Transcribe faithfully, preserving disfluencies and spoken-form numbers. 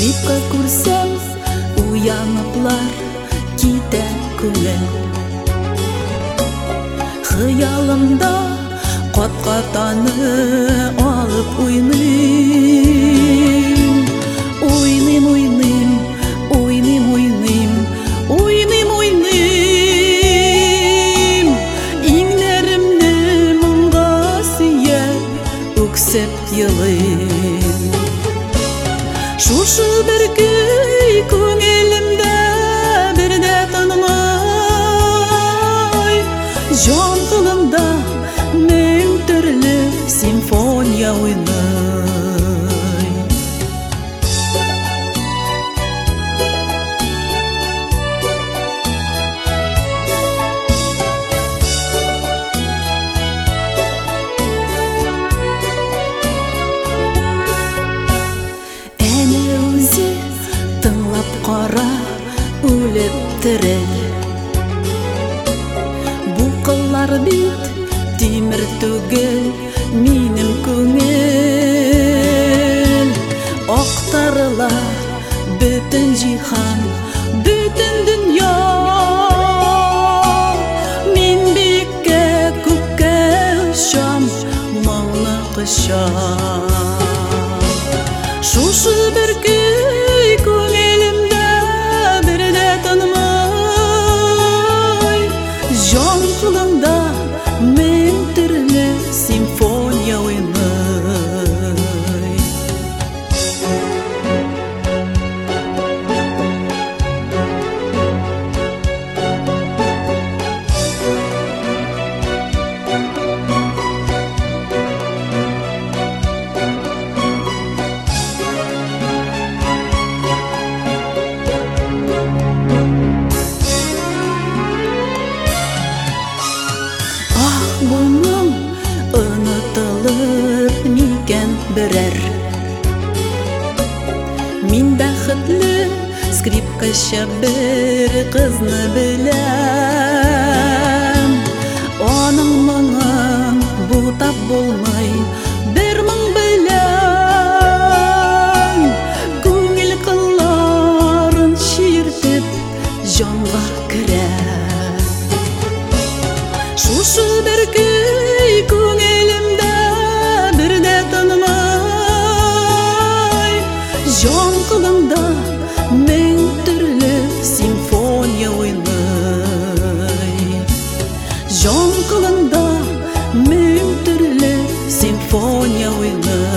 Скрипка күрсәм, уяныплар китә күңел. Хыялымда кат-катаны алып уйныйм. Уйныйм, уйныйм, уйныйм, уйныйм, уйныйм, уйныйм. Иңнәремне моңга сөйәп, үксеп елыйм. Шушы бер көй күңелемдә бердә тынмай, җан кылымда мең төрле симфония уйный. Әнә үзе тыңлап кара, үлеп терел. Бу кыллар бит тимер түгел, минем күңел. Актарыла бөтен җиһан, бөтен дөнья. Мин биккә күккә очам, моңны кычам. Шушы бер көй күңелемдә бердә тынмай, җан кылымда мең төрле симфония уйный. Моның онытылыр микән берәр? Мин бәхетле скрипкача бер кызны беләм. Аның моңын бутап булмый, бер моң белән. Күңел кылларын чиртеп җанга керә. Шушы бер көй күңелемдә бердә тынмай, җан кылымда мең төрле симфония уйный. Җан кылымда мең төрле симфония уйный.